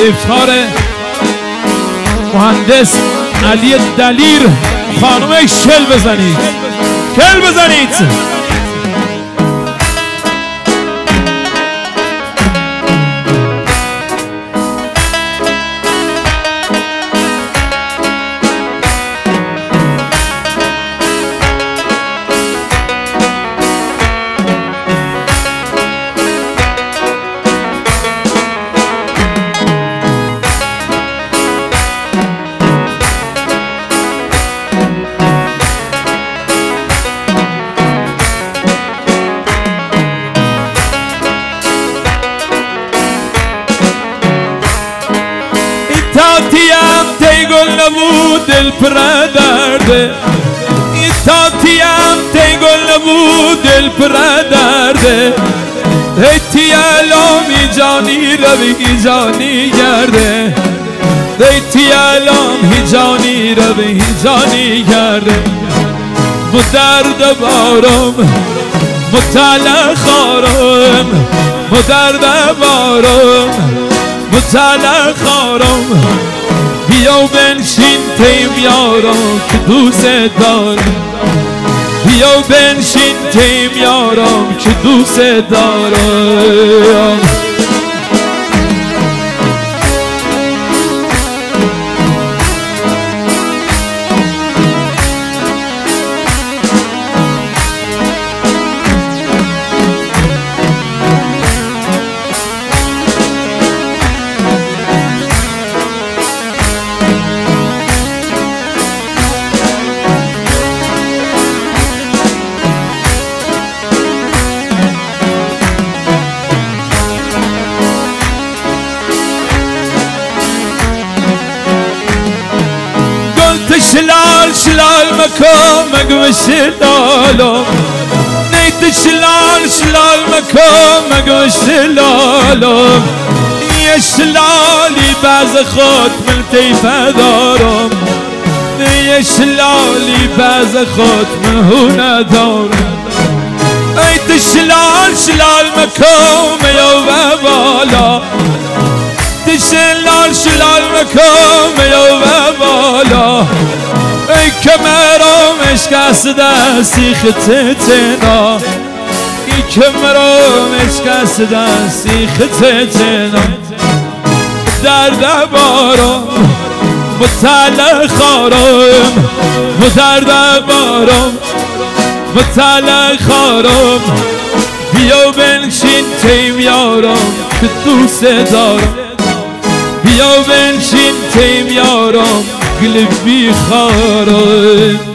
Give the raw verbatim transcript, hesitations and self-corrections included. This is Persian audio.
افتخار مهندس علی دلیر خانم کل بزنید، کل بزنید. تاتیم تی گل نبود دل پر درده، این تاتیم تی گل نبود دل پر درده، هیتی الامی جانی روی جانی گرده، هیتی الامی جانی روی جانی گرده. مو درد بارم مو تله خارم، مو درد بارم مو تله خارم، بیا و بنشین تیم یارم که دوست دارم، بیا و بنشین تیم یارم که دوست دارم. شلال شلال مكان مقوى شلالو، نيت شلال شلال مكان مقوى شلالو، يا شلالي باز خود من تيفا دارم، يا شلالي باز خود من هنا دارم. نيت شلال شلال مكان يا بابالا، شلال شلال مکام یا بالا، ای که مرا مشکسته سیخ تتنا، ای که مرا مشکسته سیخ تتنا. درد بارم مطلع خارم، درد بارم مطلع خارم، بیا بنشین تیم یارم که دوست دارم، بیا بنشین تیم یارم قلبی خارم.